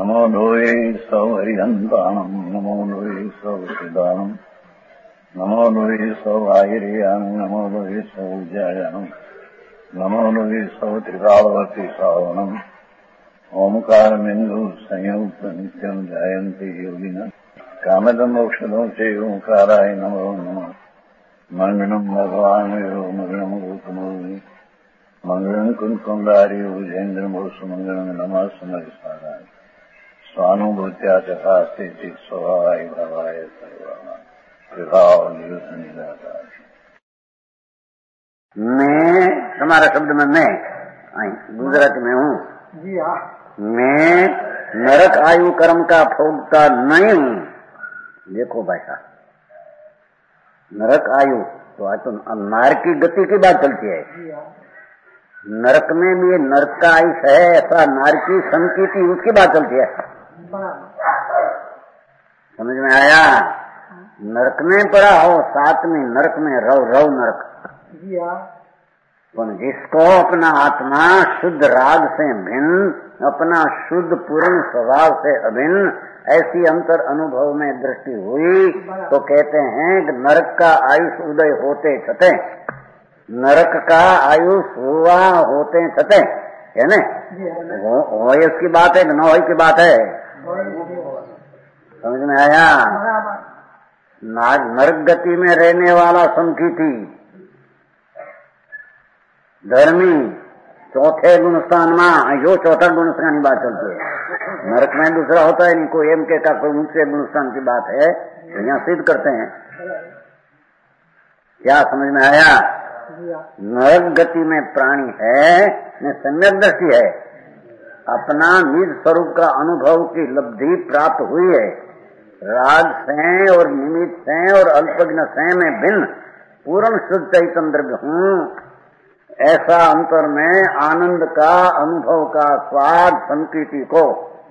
नमो लोये सौहरिहन्ताणम् नमो लोये सौहृदानम् नमो लोये सौभागिर्यानम् नमो लोये सौज्यायानम् नमो लोये सौत्रिकालवर्ति सावनम् ओंकारमिन्दु संयुक्त नित्यम् जायन्ति योगिनः कामदम् औषधम् च ओंकाराय नमो नमः मंगलम् भगवान् मंगलम् गौतमोऽग्नि मंगलम् कुंकुंडारी उजेन्द्रमोसु मंगलम् नमः सुमरिसाराय स्वानुभूत्या चकास्ते स्वभावाय भावाय सर्वाणां विभाव निदाकार। मैं तुम्हारा शब्द में मैं गुजरात में हूँ जी हाँ। मैं नरक आयु कर्म का भोगता नहीं हूँ। देखो भाई साहब, नरक आयु तो आज तो नरक की गति की बात चलती है। नरक में भी नरक का आयुष है ऐसा नारकी संकीर्ति उसकी बात चलती है। समझ में आया? नरक में पड़ा हो साथ में नरक में रव नरक। जिसको अपना आत्मा शुद्ध राग से भिन्न, अपना शुद्ध पूर्ण स्वभाव से अभिन्न ऐसी अंतर अनुभव में दृष्टि हुई तो कहते हैं कि नरक का आयुष उदय होते छते, नरक का आयुष हुआ होते छते है न? वयस की बात है कि न की बात है? समझ में आया? नरक गति में रहने वाला संकीर्ति धर्मी चौथे गुणस्थान में यो चौथा गुणस्थान की बात चलती है। नरक में दूसरा होता है नहीं, कोई एम के का कोई मुख्य गुणस्थान की बात है तो यहाँ सिद्ध करते हैं। क्या समझ में आया? नरक गति में प्राणी है, सम्यक दृष्टि है, अपना निज स्वरूप का अनुभव की लब्धि प्राप्त हुई है, राग से और निमित्त से और अल्पज्ञ से में भिन्न पूर्ण शुद्ध चैतन्य द्रव्य हूँ। ऐसा अंतर में आनंद का अनुभव का स्वाद संकीर्ति को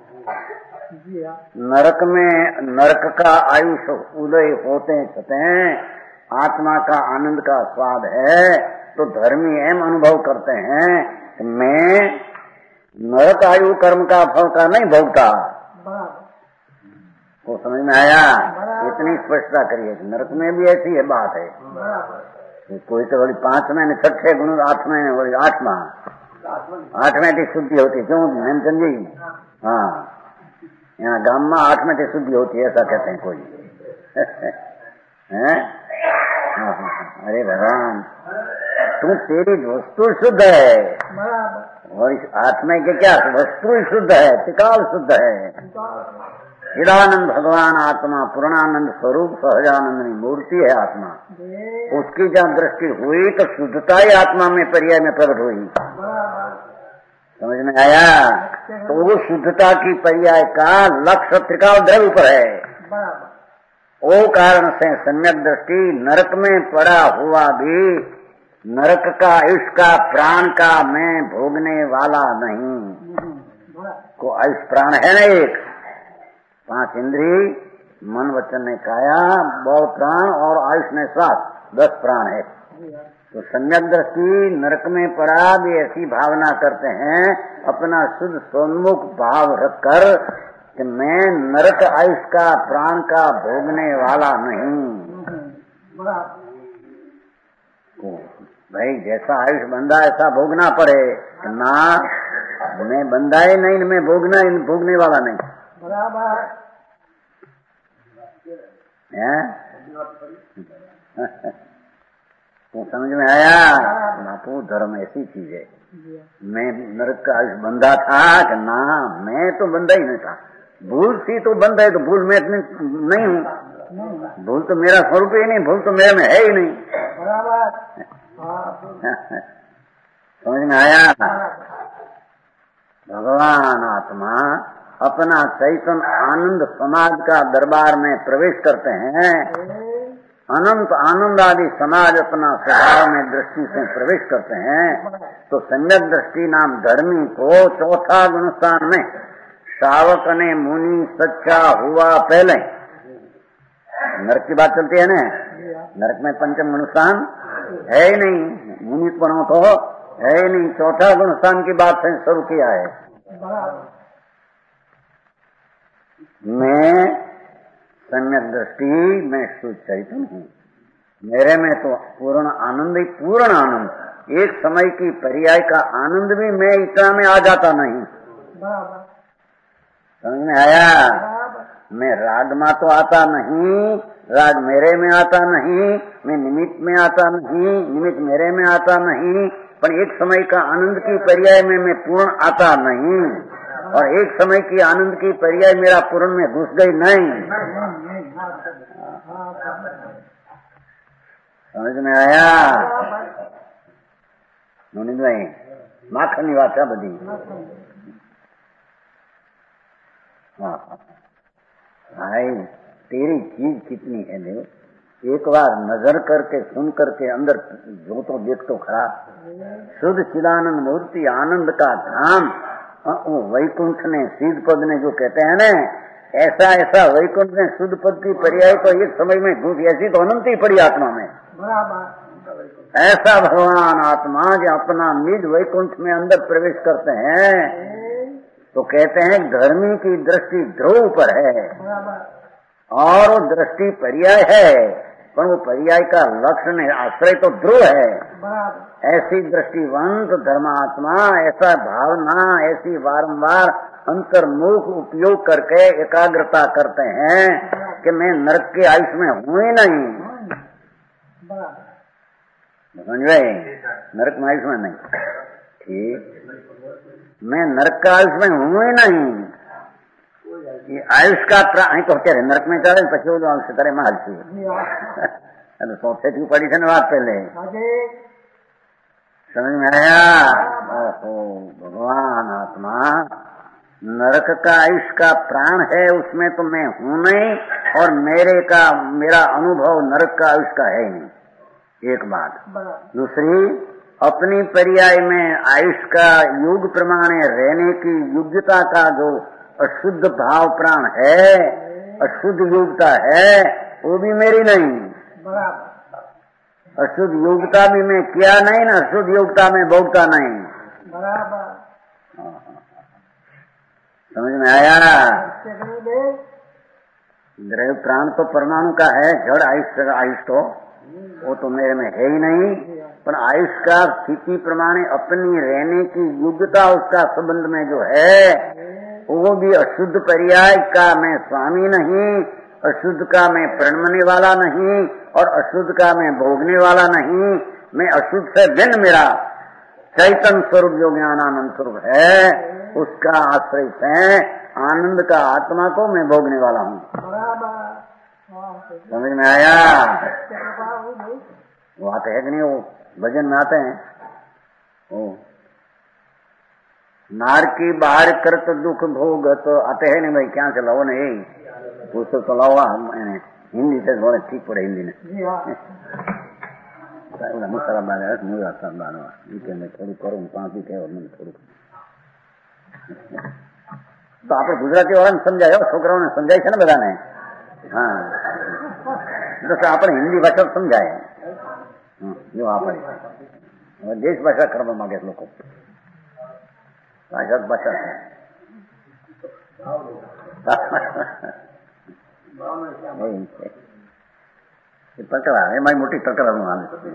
नरक का आयुष उदय होते छते आत्मा का आनंद का स्वाद है तो धर्मी एम अनुभव करते हैं कि मैं नरक आयु कर्म का फल का नहीं भोगता। वो समझ में आया? इतनी स्पष्टता करिए। नरक में भी ऐसी है बात है। कोई तो बोली 5 महीने छठे गुण 8 महीने बोली 8 में शुद्धि होती क्यों मेंशन जी? हाँ, यहाँ गांव में 8 में शुद्धि होती है ऐसा कहते हैं कोई है? अरे भगवान, तू तेरी वस्तु शुद्ध है और इस आत्मा के क्या वस्तु शुद्ध है, त्रिकाल शुद्ध है। चिदानंद भगवान आत्मा पूर्णानंद स्वरूप सहजानंद मूर्ति है आत्मा। उसकी जब दृष्टि हुई तो शुद्धता ही आत्मा में पर्याय में प्रकट हुई। समझ में आया? तो वो शुद्धता की पर्याय का लक्ष्य त्रिकाल द्रव्य पर है। वो कारण से सम्यक दृष्टि नरक में पड़ा हुआ भी नरक का आयुष का प्राण का मैं भोगने वाला नहीं। को आयुष प्राण है ना, एक 5 इंद्रिय मन वचन ने काया 12 प्राण और आयुष ने 7 10 प्राण है। तो सम्यक दृष्टि नरक में पड़ा भी ऐसी भावना करते हैं अपना शुद्ध सोन्मुख भाव रखकर कि मैं नरक आयुष का प्राण का भोगने वाला नहीं। भाई जैसा आयुष बंधा ऐसा भोगना पड़े ना, मैं बंधा ही नहीं, मैं भोगने वाला नहीं। तो समझ में आया? बापू धर्म ऐसी चीज है। मैं नरक का आयुष बंधा था कि ना, मैं तो बंधा ही नहीं था। भूल थी तो बंध है, तो भूल मैं नहीं हूँ। भूल तो मेरा स्वरूप ही नहीं, भूल तो मेरे में है ही नहीं। समझ में आया? भगवान आत्मा अपना चैतन्य आनंद समाज का दरबार में प्रवेश करते हैं। अनंत आनंद आदि समाज अपना स्वभाव में दृष्टि से प्रवेश करते हैं तो सम्यक दृष्टि नाम धर्मी को चौथा गुणस्थान में श्रावक ने मुनि सच्चा हुआ पहले। नरक की बात चलती है ना, नरक में पंचम गुणस्थान है ही नहीं, मुनि पढ़ो तो है ही नहीं, चौथा गुणस्थान की बात से शुरू किया है। मैं सम्यक दृष्टि, मैं शुद्ध चैतन्य हूँ। मेरे में तो पूर्ण आनंद ही पूर्ण आनंद, एक समय की पर्याय का आनंद भी मैं इतना में आ जाता नहीं। समझ में आया? मैं राग में तो आता नहीं, राग मेरे में आता नहीं, मैं निमित्त में आता नहीं, निमित्त मेरे में आता नहीं, पर एक समय का आनंद की पर्याय में मैं पूर्ण आता नहीं, और एक समय की आनंद की पर्याय मेरा पूर्ण में घुस गई नहीं। समझ में आया? नोनी भाई माखनी बात है बदी। हाँ भाई, तेरी चीज कितनी है देव, एक बार नजर करके सुन करके अंदर जो तो देख तो खड़ा। शुद्ध चिदानंद मूर्ति आनंद का धाम, वो वैकुंठ ने सिद्ध पद ने जो कहते हैं ना, ऐसा ऐसा वैकुंठ में शुद्ध पद की पर्याय तो एक समय में घुस, ऐसी तो अनंत ही पड़ी आत्मा में। ऐसा भगवान आत्मा जो अपना निज वैकुंठ में अंदर प्रवेश करते हैं तो कहते हैं धर्मी की दृष्टि ध्रुव पर है, और वो दृष्टि पर्याय है, पर वो पर्याय का लक्षण है, आश्रय तो ध्रुव है। ऐसी दृष्टिवंत धर्मात्मा ऐसा भावना, ऐसी बारंबार अंतर्मुख उपयोग करके एकाग्रता करते हैं कि मैं नरक के आयुष में हूँ ही नहीं। समझ गए? नरक में आयुष में नहीं, ठीक, मैं नरक का आयुष में हूँ ही नहीं। ये आयुष का प्राण तो कह रहे नरक में चले पछी आयुष तरह में हालती है। सौथे की पड़ी थी बात पहले, समझ में आया? ओहो, भगवान आत्मा नरक का आयुष का प्राण है, उसमें तो मैं हूं नहीं, और मेरा अनुभव नरक का आयुष का है ही नहीं। एक बात। दूसरी, अपनी पर्याय में आयुष का युग प्रमाणे रहने की योग्यता का जो अशुद्ध भाव प्राण है, अशुद्ध योग्यता है, वो भी मेरी नहीं। अशुद्ध योग्यता भी मैं किया नहीं ना, अशुद्ध योग्यता में भोगता नहीं। समझ में आया? द्रव्य प्राण तो परमाणु का है, जड़ आयुष तो वो तो मेरे में है ही नहीं, पर आयुष का स्थिति प्रमाणे अपनी रहने की योग्यता, उसका संबंध में जो है वो भी अशुद्ध पर्याय का मैं स्वामी नहीं, अशुद्ध का मैं प्रणमने वाला नहीं, और अशुद्ध का मैं भोगने वाला नहीं। मैं अशुद्ध से भिन्न मेरा चैतन्य स्वरूप जो ज्ञानानंद स्वरूप है, उसका आश्रय है आनंद का आत्मा को मैं भोगने वाला हूँ। समझ में आया? वो आते है कि नहीं? वो भजन में आते हैं, ओ नार की बाहर करत दुख भोगत, आते है नहीं भाई? क्या चलाओ नहीं, पूछो चलाओ। हिंदी से थोड़ा ठीक पड़े, हिंदी ने मुसरा बारे मुझे थोड़ी करूँ पाँच ही कहो मैं थोड़ी। तो आप गुजराती वाला ने समझायो, छोकराओं ने समझाई છે ને બધાને? हाँ, तो આપણે हिंदी भाषा समझाए जो આપણે देश भाषा કરવા માંગે લોકો, ભાષા ભાષા तकड़ा है, मारी मोटी तकड़ा हाल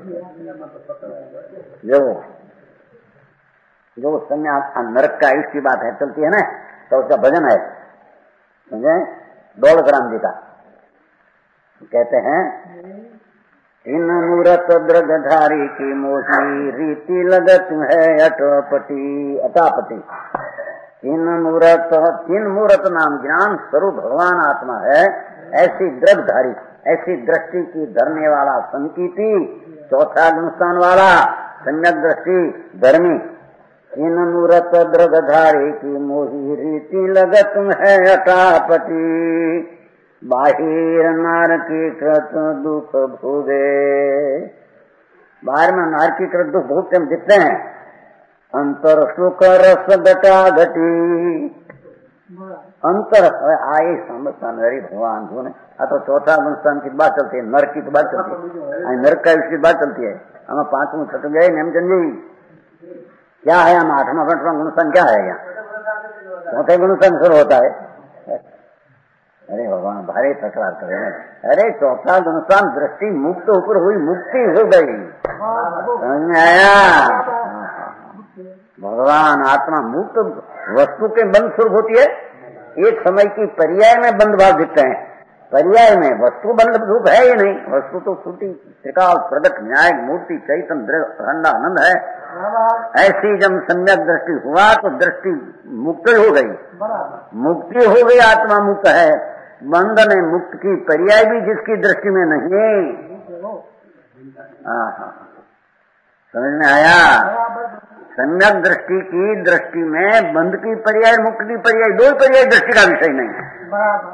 जो समय नरक का आयुष की बात है चलती है ना, तो उसका भजन है, समझे? दौलतराम जी का कहते हैं, इन मूरत द्रगधारी की मोही रीति लगत है अटापटी। तीन मूरत नाम ज्ञान स्वरूप भगवान आत्मा है, ऐसी द्रगधारी, ऐसी दृष्टि की धरने वाला संकीर्ति, चौथा गुणस्थान वाला सम्यक दृष्टि धर्मी। इन मूरत द्रगधारी की मोही रीति लगत है अटापटी। बाहिर नार की कृत दुख भोगे, बाहर में नार की कृत दुख भोगते हम दिखते हैं, अंतर सुख रस घटा घटी। अंतर आए समझता नरी भगवान को ने आ तो चौथा गुणस्थान की बात चलती है, नरक की बात चलती है, नरक का इसकी बात चलती है। हम पांचवा छठ गए नेमचंद जी, क्या है हम आठवां गुणस्थान क्या है? यहाँ चौथे गुणस्थान शुरू होता है, अरे भगवान भारी तकरार करे। अरे चौथा अनुष्ठान दृष्टि मुक्त ऊपर हुई, मुक्ति हो गई, समझ में आया? भगवान आत्मा मुक्त वस्तु के बंध स्वरूप होती है। एक समय की पर्याय में बंध भाव दिखते हैं, पर्याय में वस्तु बंध रूप है ही नहीं। वस्तु तो छूटी त्रिकाल प्रगट न्याय मूर्ति चैतन्य अखंड आनंद है। ऐसी जब सम्यक दृष्टि हुआ तो दृष्टि मुक्त हो गई, मुक्ति हो गई, आत्मा मुक्त है। बंधन है मुक्त की पर्याय भी जिसकी दृष्टि में नहीं। समझ में आया? सम्यक दृष्टि की दृष्टि में बंध की पर्याय मुक्त की पर्याय, दो पर्याय दृष्टि का विषय नहीं है।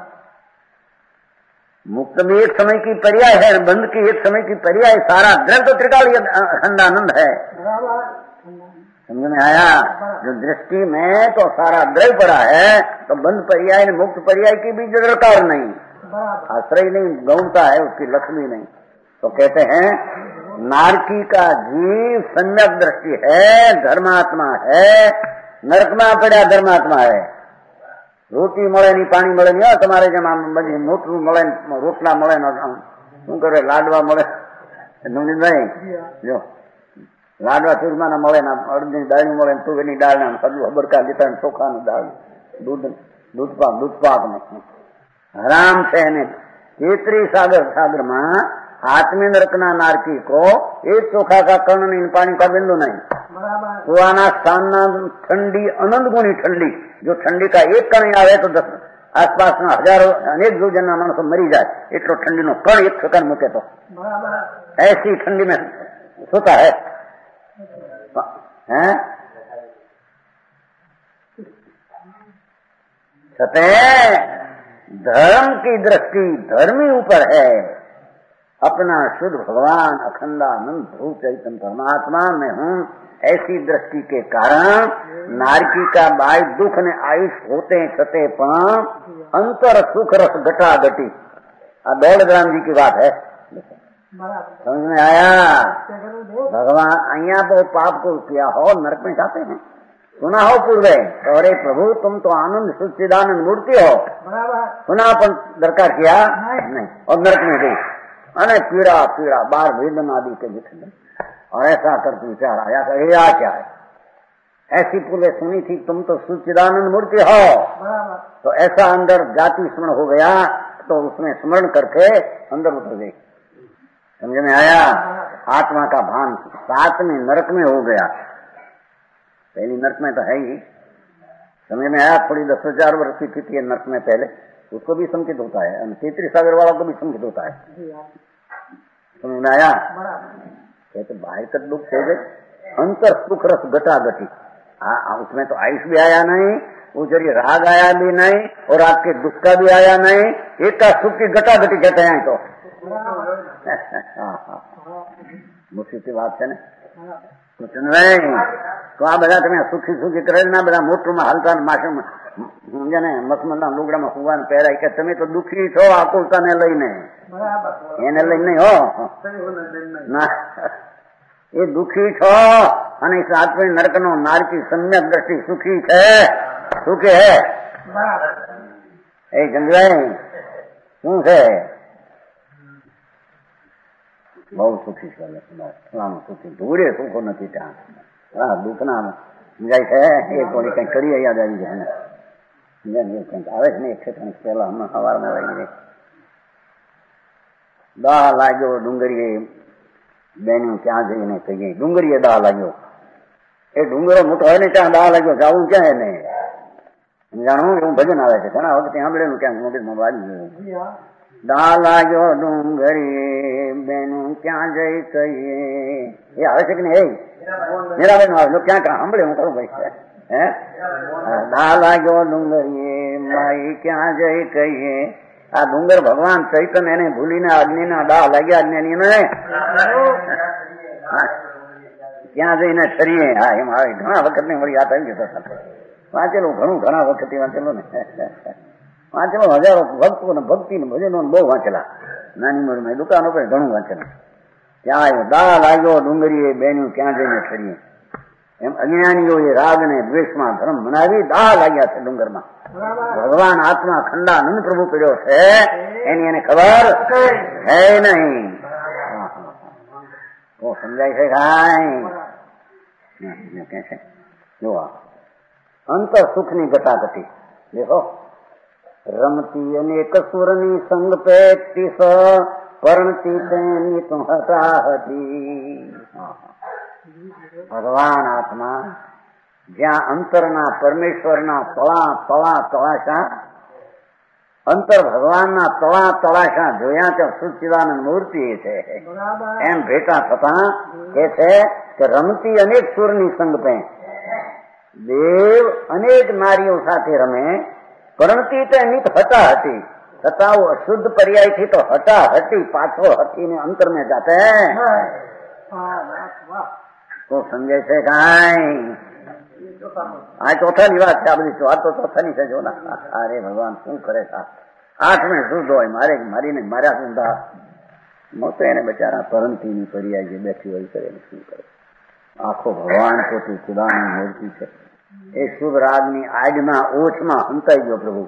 मुक्त भी एक समय की पर्याय है, बंध की एक समय की पर्याय। सारा द्रव्य तो त्रिकाल अखंड आनंद है। समझ में आया? जो दृष्टि में तो सारा द्रव्य पड़ा है, तो बंध पर्याय मुक्त पर्याय की भी दरकार नहीं, आश्रय नहीं, गौणता है उसकी, लक्ष्मी नहीं। तो कहते हैं नारकी का जीव सम्यक दृष्टि है, धर्मात्मा है, नरक में पड़ा धर्मात्मा है। रोटी મળે नहीं, पानी મળે नहीं, તમારે જેમ બધી મોટલું મળે, રોટલા મળે ને શું કરે, લાડવા મળે નવનીતભાઈ, જો લાડવા ચૂરમાના મળે ને અડદની દાળ મળે, તુવેરની દાળ ને સદુ હબરકા લીધા ને ચોખાની દાળ, દૂધપાક ને હરામ છે ને। તેત્રી सागर में आत्मी नरकना नारकी को एक चोखा का कर्ण नहीं, पानी का बिंदु नहीं। कुआना स्थान ठंडी अनंत गुणी ठंडी, जो ठंडी का एक कण आवे तो 10 आसपास में हजारों अनेक जोजन मानसो मरी जाए, एटलो ठंडी नो कण एक सेकंड मूके तो ऐसी ठंडी में सोता है। छते धर्म की दृष्टि धर्मी ऊपर है, अपना शुद्ध भगवान अखंडानंद प्रभु चैतन्य परमात्मा में हूँ। ऐसी दृष्टि के कारण नारकी का बाय दुख ने आयुष होते छते पण अंतर सुख रस घटा घटी। 1.5 ग्राम जी की बात है, समझ में आया? भगवान अहिया तो पाप को किया हो नरक में जाते हैं, सुना हो पूर्वे, अरे प्रभु तुम तो आनंद सच्चिदानंद मूर्ति हो, सुना पर दरकार किया नहीं, और नरक में गई अने पीड़ा पीड़ा बार वेदन आदि के दिखने। और ऐसा करके विचार आया कि यह क्या है, ऐसी पूरे सुनी थी तुम तो सच्चिदानंद मूर्ति हो, तो ऐसा अंदर जाति स्मरण हो गया, तो उसमें स्मरण करके अंदर उतर गई। समझ में आया? आत्मा का भान 7वें नरक में हो गया, पहली नरक में तो है ही। समझ में आया? थोड़ी 10,000 वर्ष की स्थिति है नरक में, पहले उसको भी संकेत होता है, 33 सागर वाला को भी संकेत होता है। समझ में आया? कहते बाहर तक दुख हो गए, अंतर सुख रस घटा घटी। उसमें तो आयुष भी आया नहीं, वो जरिए राग आया भी नहीं, और आपके दुख का भी आया नहीं, एक का सुख की घटा घटी कहते हैं। तो मुसीबत बात है ना, कुछ नहीं। तो आ બધા તમે સુખી સુખી કરેલા બધા મોટરમાં હાલતા માથે જેને મખમલના લુગડામાં સુવાન પહેરાય કે તમે તો દુખી છો આકુલતાને લઈને, એને લઈને નહીં હો ના, એ દુખી છો અને સાતમી નરકનો નારકી સમ્યક દ્રષ્ટિ સુખી છે, સુખી હે। એ ચંદ્રભાઈ શું છે? બહુ સુખી છે, સુખી દૂરે સુખો નથી ત્યાં। દુઃખના જાય છે એ કોઈ કઈ કરીએ યાદ આવી જાય ને, કંઈક આવે છે ને એક ઠેકાણે પહેલા હમણાં સવારમાં લાગી ગઈ, દાહ લાગ્યો ડુંગરીએ, બેનું ક્યાં જઈને કહીએ ડુંગરીએ દાહ લાગ્યો, એ ડુંગરો મોટો હોય ને ત્યાં દાહ લાગ્યો, જવું ક્યાં એને જાણવું, એવું ભજન આવે છે ઘણા વખતે સાંભળેલું ક્યાંક મોબાઈલમાં વાગી ગયું। દાહ લાગ્યો ડુંગરી બેનું ક્યાં જઈ કહીએ, એ આવે છે કે નહીં? મીરાબેન આવે ક્યાં ક્યાં સાંભળે હું કરું ભાઈ, હે દાહ લાગ્યો ડુંગરીએ માઈ ક્યાં જઈ કહીએ। આ ડુંગર ભગવાન ચૈતન્ય એને ભૂલીને અગ્નિના દાહ લાગ્યા, અજ્ઞાની ને ક્યાં જઈને ઠરીએ। હા એમ આવે, ઘણા વખત ની વળી યાદ આવી ગયો, વાંચેલું ઘણું, ઘણા વખત વાંચેલું ને, વાંચેલો હજારો ભક્તો ને ભક્તિ ને ભજનો બહુ વાંચેલા, નાની ઉંમરમાં દુકાનો પર ઘણું વાંચેલું। ત્યાં દાહ લાગ્યો ડુંગરીએ બેનું ક્યાં જઈને ઠરીએ, એમ અજ્ઞાનીઓ એ રાગ ને દ્વેષમાં ધર્મ મનાવી દાહ લાગ્યા છે ડુંગરમાં. ભગવાન આત્મા ખંડાનંદ પ્રભુ પીડ્યો છે એની એને ખબર હે નહીં. તો સમજાય છે કાંઈ કે છે જો અંતર સુખની ઘટાઘટી દેખો. રમતી અનેક સુરની સંગ પેટીસ પરણતી તેની તો હટાહટી. ભગવાન આત્મા જ્યાં અંતરના પરમેશ્વરના તળાશા અંતર ભગવાનના તળાશા જોયા ત્યાં સચ્ચિદાનંદ મૂર્તિ છે એમ ભેટા થતા કે છે કે રમતી અનેક સુરની સંગ પે દેવ અનેક નારીઓ સાથે રમે પરણતી તો એની હટાહટી છતાં અશુદ્ધ પર્યાય થી તો હટાહટી પાછો હટીને અંતર में जाते તો સમજે છે કાંઈ. આ ચોથાની વાત છે. આ બધી વાત તો ચોથાની છે. જો ના અરે ભગવાન શું કરે છે. 8 શુદ્ધ હોય મારીને માર્યા સુંદા મોતે એને બચારા પરંતીની પર્યાય જે બેઠી હોય કરે શું કરે. આખો ભગવાન પોતે ચિદાનંદ મૂર્તિ છે. એ શુભ રાગની આગના ઓછમાં હંતાઈ ગયો પ્રભુ.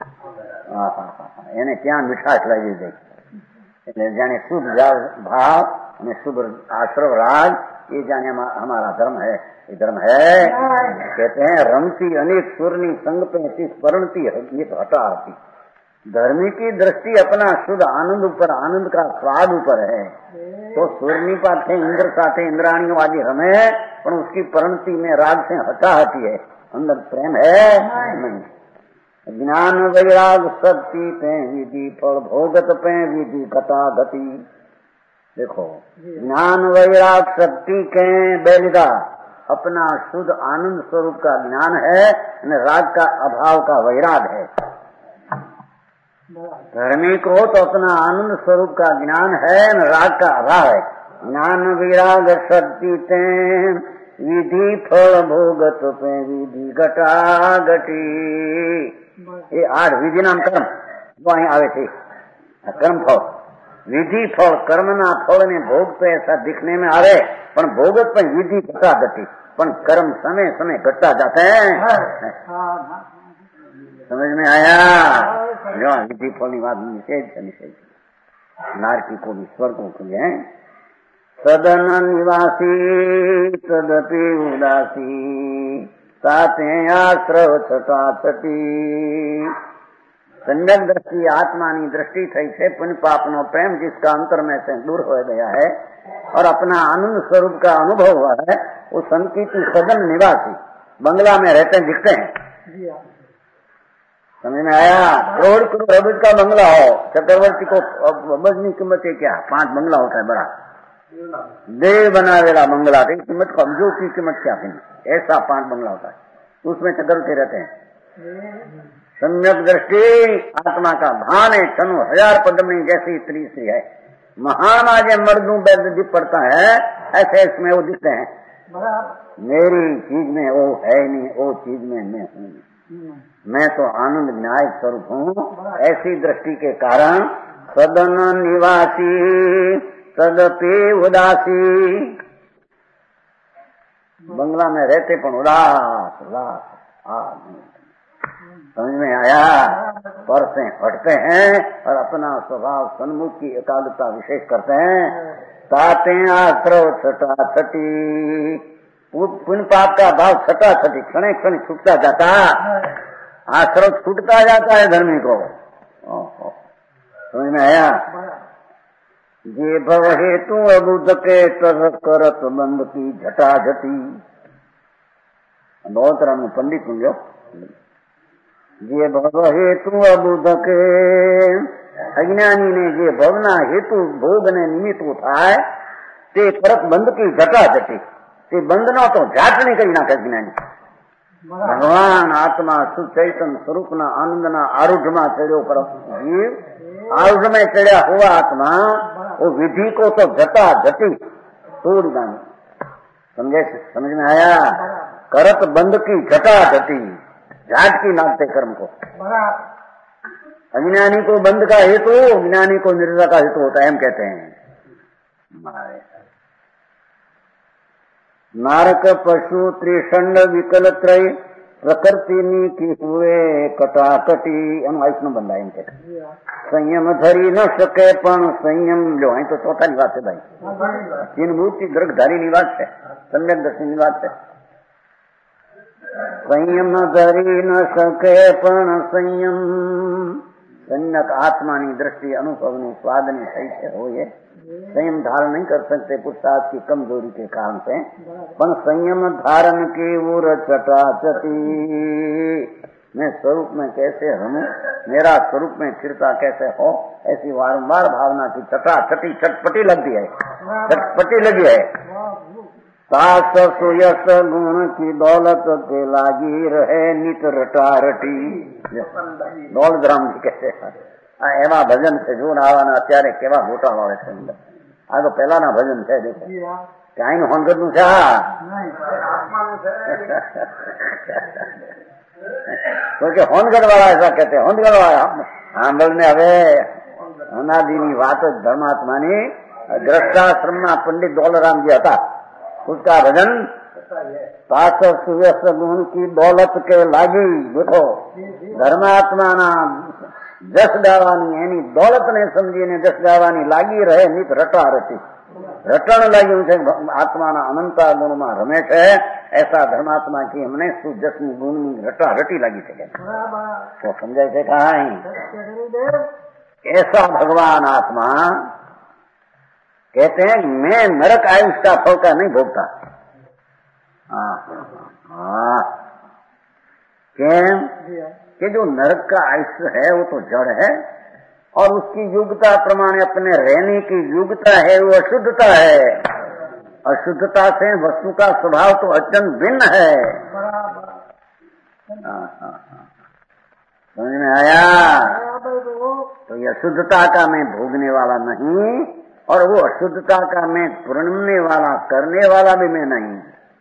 એને ત્યાં મીઠાશ લાગી ગઈ. એટલે જાણે શુભ ભાવ અને શુभ आश्रव राग ये जाने हमारा धर्म है. ये धर्म है कहते हैं रमती अनेक सुरनी संग पे परणती हटाती. धर्मी की दृष्टि अपना शुद्ध आनंद ऊपर आनंद का स्वाद ऊपर है. तो सुरनी पाथे इंद्र साथे इंद्राणियों आदि रमे पर उसकी परणती में राग से हटाहटी है. अंदर प्रेम है नहीं. ज्ञान वैराग शक्ति पे विधि फल भोगत पे विधि कथा गति. देखो ज्ञान वैराग शक्ति के बेलिदा अपना शुद्ध आनंद स्वरूप का ज्ञान है और राग का अभाव का वैराग है. धर्मी को तो अपना आनंद स्वरूप का ज्ञान है और राग का अभाव है. ज्ञान वैराग शक्ति ते विधि फल भोगत पे विधि घटा घटी. ये 8 विधि नाम कर्म जो अहीं आवे छे. कर्म फल विधि फल कर्मना फल ने भोग तो ऐसा दिखने में आवे पण भोगत पर विधि घटा घटी पण कर्म समय समय घटता जाते हैं. समझ में आया. जो विधि फल की बात निषेध नारकी को भी स्वर्ग को कहे सदन निवासी तदपि उदासी ताते आश्रव छटा छटी. सम्यक दृष्टि आत्मानी दृष्टि थई है. पुण्य पापनो प्रेम जिसका अंतर में से दूर हो गया है और अपना आनंद स्वरूप का अनुभव हुआ है वो संकीर्ति सदन निवासी बंगला में रहते हैं दिखते हैं. समझ में आया. करोड़ अबज का बंगला हो. चक्रवर्ती को अबजनी कीमत है क्या? 5 बंगला होता है बड़ा देव बनावेला बंगला की कीमत कमजोर की कीमत क्या है ऐसा 5 बंगला होता है. उसमें चक्रवर्ती रहते हैं. सम्यक दृष्टि आत्मा का भान है. 1000 पद्मनी जैसी स्त्री है. महाराज मर्दों बैद दीप पड़ता है ऐसे इसमें वो दिखते हैं. मेरी चीज में वो है नहीं वो चीज में मैं हूँ. मैं तो आनंद विनायक स्वरूप हूँ. ऐसी दृष्टि के कारण सदन निवासी तदपि उदासी. बंगला में रहते पण उदास उदास. समझ में आया. पर से हटते हैं और अपना स्वभाव सन्मुख की एकाग्रता विशेष करते हैं. ताते आश्रव छटा छटी. पुण्य पाप का भाव छटा छटी क्षण क्षण छूटता जाता. आश्रव छूटता जाता है धर्मी को. समझ में आया. जे भव हेतु अबुध के तर करत बंद की झटा झटी. बहुत तरह में पंडित समझो. जे भव हेतु अबुध के अज्ञानी ने जे भवना हेतु भोग ने निमित्त थाय ते करत बंद की झटा झटी. ते बंधनो तो झाटणी करी नाखे ज्ञानी. भगवान आत्मा सुचैतन स्वरूप ना आनंद ना आरूढ़ में चढ़ो पर जीव आरूढ़ में चढ़िया हुआ आत्मा वो विधि को तो झटा झटी तोड़ डाली. समझ में आया. करत बंद की झटा झटी झाटकी नाचते कर्म को. अज्ञानी को बंद का हेतु ज्ञानी को निर्जा का हेतु होता है हम कहते हैं. नारक पशु त्रिषंड विकल त्रय प्रकृतिनी की हुए कटाकटी એનું આયુષનું બંધાય એમ કે સંયમ ધરી ન શકે પણ સંયમ લો અહીં તો ચોથાની વાત છે ભાઈ ચીન મૂર્તિ દર્ઘધારીની વાત છે સમ્યક દર્શનની વાત છે સંયમ ધરી ન શકે પણ સંયમ सम्यक आत्मा की दृष्टि अनुभवनी स्वादनी सही से हो ये संयम धारण नहीं कर सकते पुरुषार्थ की कमजोरी के कारण से पर संयम धारण की उर चटाचटी मैं स्वरूप में कैसे रहूं मेरा स्वरूप में स्थिरता कैसे हो ऐसी वारंबार भावना की चटाचटी चटपटी लगती है चटपटी लगी है सास सुयस गुण की दौलत के लागी रहे नित रटा रटी दौलतराम जी कहते एवा भजन से जो आवाना अत्यारे केवा घोटाळा આવે છે અંદર આ તો પહેલાના ભજન છે દેખો ક્યાંય હોનગઢ નું છે क्योंकि होनगढ़ वाला ऐसा कहते हैं होनगढ़ वाला સાંભળને હવે અનાદિની વાત જ ધર્માત્માની ગ્રસ્તાશ્રમના પંડિત દોલતરામજી હતા उसका भजन पास सुयस गुण की दौलत के लागी देखो धर्मात्मा ना जस गावानी एनी दौलत ने समझी ने जस गावानी लागी रहे नित रटा रटी रटण लगी आत्मा ना अनंता गुण में रमे है ऐसा धर्मात्मा की हमने सुजसनी गुण में रटा रटी लगी थे तो समझाए थे कहा ऐसा भगवान आत्मा कहते हैं मैं नरक आयुष का फल का नहीं भोगता क्यों कि जो नरक का आयुष्य है वो तो जड़ है और उसकी योग्यता प्रमाण अपने रहने की योग्यता है वो अशुद्धता है अशुद्धता से वस्तु का स्वभाव तो अत्यंत भिन्न है समझ में आया तो ये अशुद्धता का मैं भोगने वाला नहीं और वो अशुद्धता का मैं प्रणमने वाला करने वाला भी मैं नहीं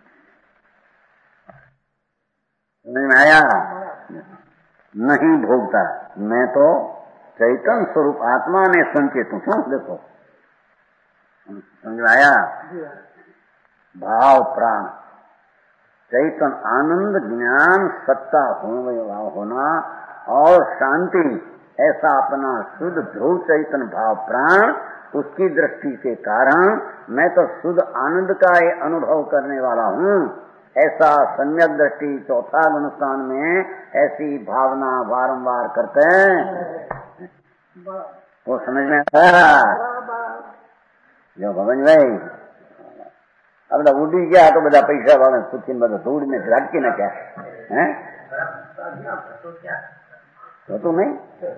समझ में आया नहीं भोगता मैं तो चैतन्य स्वरूप आत्मा ने संकेत हूं क्यों देखो समझ में आया भाव प्राण चैतन्य आनंद ज्ञान सत्ता होना और शांति ऐसा अपना शुद्ध ध्रुव चैतन्य भाव प्राण उसकी दृष्टि के कारण मैं तो शुद्ध आनंद का ही अनुभव करने वाला हूँ ऐसा सम्यक दृष्टि चौथा गुणस्थान में ऐसी भावना बारंबार करते हैं वो समझ में आया जो भवन भाई अब तो उड़ी गया तो बड़ा पैसा वाले कुछ बता धूड़ में झटकी न क्या है तो नहीं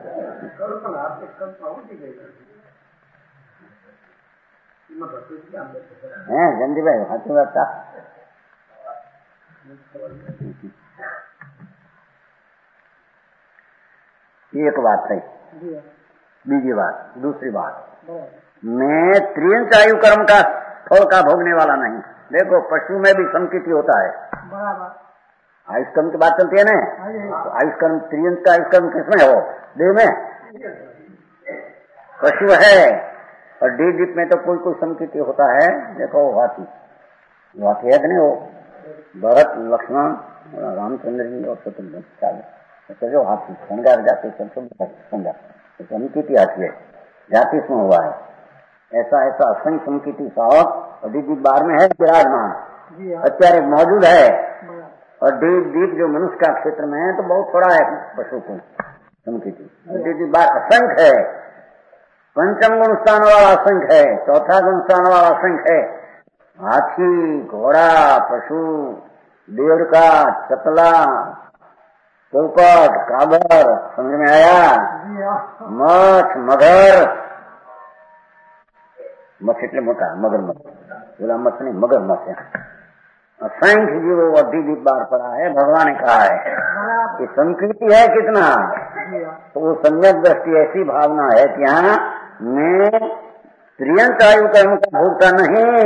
જંદી ભાઈ સાચી વાત एक बात है बीजी बात दूसरी बात मैं त्रियंच आयु कर्म का फल का भोगने वाला नहीं देखो पशु में भी संकिति होता है आयुष कर्म की बात चलती है ना तो आयुष कर्म त्रियंच का आयुष कर्म किसमें हो देह में पशु है और डी दीप में तो कोई कोई संकेत होता है देखो हाथी है कि नहीं हो भरत लक्ष्मण रामचंद्र जी और शत्रुघ्न जो हाथी श्रृंगार जाति संज्ञा संकेती हाथी है जाति में हुआ है ऐसा ऐसा असंख्य संकेती साहब और दीप बार में है विराजमान અત્યારે मौजूद है और दीप जो मनुष्य का क्षेत्र में है तो बहुत थोड़ा है पशु को संकेती दीप बार असंख्य है पंचम गुण स्थान वाला असंख्य है चौथा गुण स्थान वाला असंख्य है हाथी घोड़ा पशु देवड़का चतला पोपट काबर समझ में आया मछ मगर मछ એટલે મોટા मगरमच्छ बोला मछ नहीं मगरमच्छ है असंख्य जीवों अभी भी बार पड़ा है भगवान ने कहा है कि संकीर्ति है कितना तो वो सम्यक दृष्टि ऐसी भावना है कि यहाँ मैं त्रियंत आयु कर्म का भोगता नहीं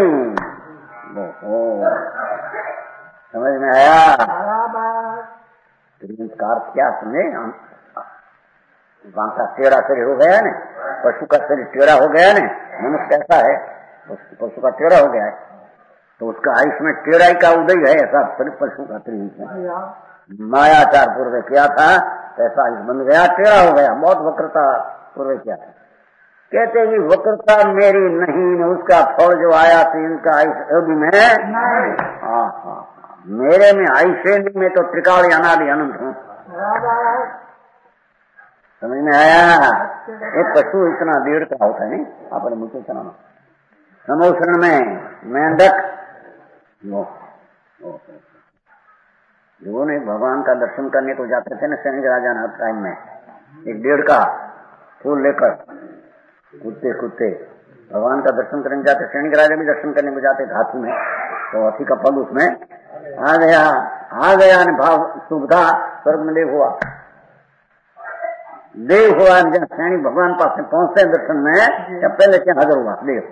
समझ में आया त्रियंत का अर्थ क्या समझे का टेढ़ा शरीर हो गया ना पशु का शरीर टेढ़ा हो गया ना मनुष्य कैसा है पशु का टेढ़ा हो गया है तो उसका आयुष में टेढ़ाई का उदय है, ऐसा पशु का त्रिविध मायाचार पूर्व किया था, ऐसा आयुष बन गया, टेढ़ा हो गया, बहुत वक्रता पूर्व किया था। कहते कि वक्रता मेरी नहीं, उसका फल जो आया था इनका आयुष में मेरे में आयुष में तो त्रिकाल अनादि अनंत हूँ। समझ में आया? एक पशु इतना देर का होता है नहीं, आपने मुझे चलाना समोषण में मेंढक जो ने भगवान का दर्शन करने को जाते थे ना सैनिक राजा ना टाइम में, एक डेढ़ का फूल लेकर कुत्ते कुत्ते भगवान का दर्शन करने जाते, सैनिक राजा भी दर्शन करने को जाते थे हाथी में, तो हाथी का पग उसमें आ गया ने भाव शुभ था, स्वर्ग में देव हुआ जब सैनिक भगवान पास में पहुंचते दर्शन में, जब पहले क्या हाजिर हुआ देव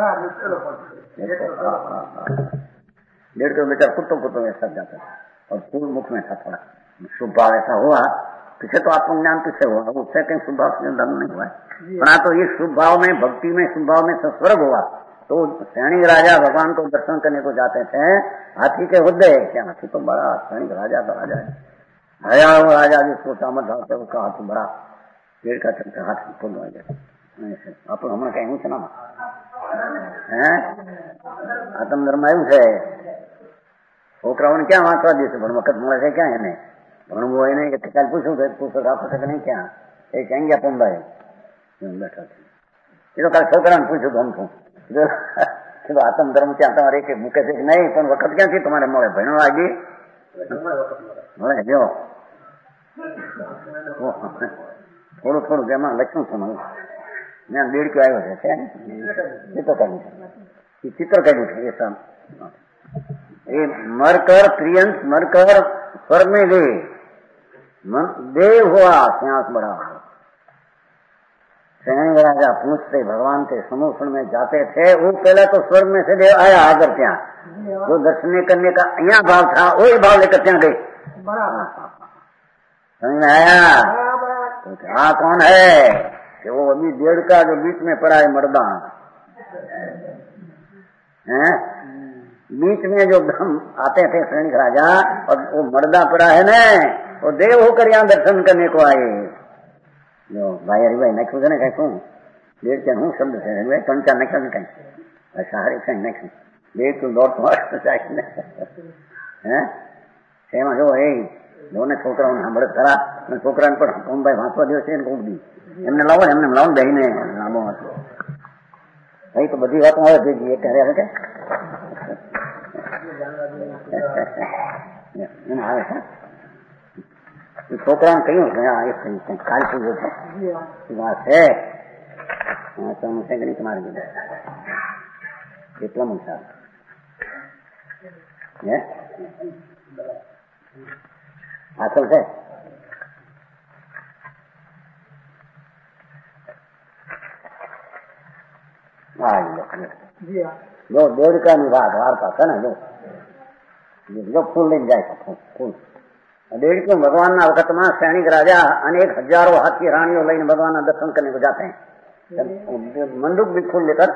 1.5 किलोमीटर कुत्तों में सब जाता और फूल मुख में था थोड़ा शुभ भाव ऐसा हुआ। पीछे तो आत्मज्ञान पीछे हुआ, उससे कहीं शुभ भाव से धर्म नहीं हुआ है, तो ये शुभ भाव में भक्ति में शुभ भाव में स्वर्ग हुआ। तो सैनिक राजा भगवान को दर्शन करने को जाते थे, हाथी के हुद्दे, क्या हाथी तो बड़ा, सैनिक राजा तो राजा है, हया वो राजा जिसको सामर्थ था उसका हाथी बड़ा, पेड़ का चलते हाथ फूल हो जाए। आप हमें कहीं सुना है आत्म धर्म आयु है छोकरा क्या वांचवा दे वक्त મળે છે, क्या है ભણવું હોય ને કે કાલ પૂછું પુસ્તક આપો કે નહીં, क्या એ ક્યાં ગયા પંબાઈ બેઠા છે, એ તો કાલ છોકરાને પૂછ્યું ગમતું કીધું આત્મ ધર્મ ત્યાં તમારે કે મૂકે છે કે નહીં, પણ વખત ક્યાંથી તમારે મળે, ભણવા આગી મળે જો થોડું થોડું એમાં લખ્યું છે મને, મેં દેડક્યો આવ્યો છે ચિત્ર કાઢ્યું છે, ચિત્ર કાઢ્યું છે એ સમ ये मरकर प्रियंस मरकर स्वर्ग में गए, देव हुआ श्यास बड़ा। सैनिक राजा पूछते भगवान के समूषण में जाते थे, वो पहले तो स्वर्ग में से देव आया आकर त्या जो दर्शन करने का यहाँ भाव था वही भाव लेकर त्या गए। समझ में आया? तो हाँ कौन है कि वो अभी डेढ़ का जो बीच में पड़ा है मर्दा है, बीच में जो हम आते थे सैनिक राजा और वो मर्दा पड़ा है ना, वो देव होकर यहाँ दर्शन करने को आए। जो भाई अरे भाई नहीं खुद ने कहूँ देव क्या हूँ शब्द से कौन क्या नहीं कहीं ऐसा हर एक नहीं देव तू दौड़ तो चाहिए सेवा जो है दोने छोकरा સાંભળે ખરા, છોકરાને પણ ભાઈ વાંચવા દે છે કહું દી એમને લાવો ને એમને લાવો બહીને લાંબો વાંચો ભાઈ તો બધી વાતો આવે ભેગી એ કરે કે આવે છે છોકરાને કહ્યું કાલ પૂછ્યો છે વાત છે તમે છે કે નહીં તમારે બધા એટલા મજા હે हासिल है जो डेढ़ का निभाग वार्ता था ना जो फूल ले जाए फूल डेढ़ क्यों भगवान ना वक्त में सैनिक राजा अनेक हजारों हाथी रानियों लઈને भगवान ना दर्शन करने को जाते हैं, मंडूक भी फूल लेकर